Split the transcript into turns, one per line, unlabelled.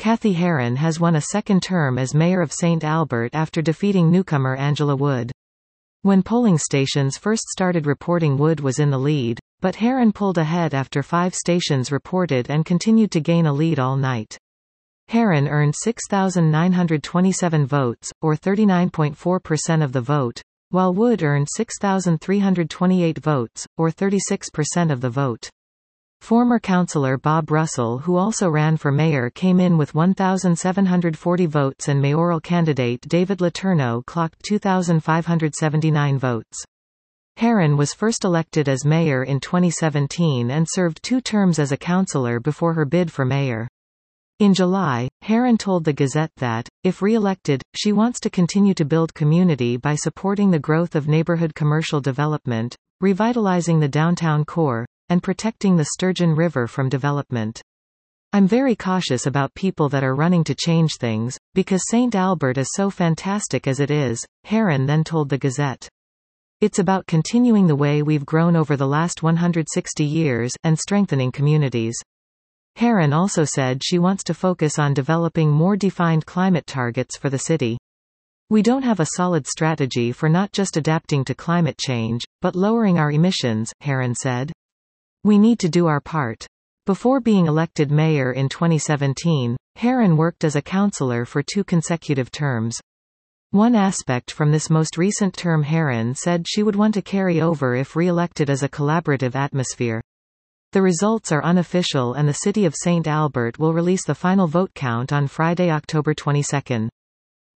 Kathy Heron has won a second term as mayor of St. Albert after defeating newcomer Angela Wood. When polling stations first started reporting Wood was in the lead, but Heron pulled ahead after 5 stations reported and continued to gain a lead all night. Heron earned 6,927 votes, or 39.4% of the vote, while Wood earned 6,328 votes, or 36% of the vote. Former councillor Bob Russell, who also ran for mayor, came in with 1,740 votes and mayoral candidate David Letourneau clocked 2,579 votes. Heron was first elected as mayor in 2017 and served 2 terms as a councillor before her bid for mayor. In July, Heron told the Gazette that, if re-elected, she wants to continue to build community by supporting the growth of neighborhood commercial development, revitalizing the downtown core, and protecting the Sturgeon River from development. I'm very cautious about people that are running to change things, because St. Albert is so fantastic as it is, Heron then told the Gazette. It's about continuing the way we've grown over the last 160 years, and strengthening communities. Heron also said she wants to focus on developing more defined climate targets for the city. We don't have a solid strategy for not just adapting to climate change, but lowering our emissions, Heron said. We need to do our part. Before being elected mayor in 2017, Heron worked as a councillor for 2 consecutive terms. One aspect from this most recent term Heron said she would want to carry over if re-elected as a collaborative atmosphere. The results are unofficial and the City of St. Albert will release the final vote count on Friday, October 22.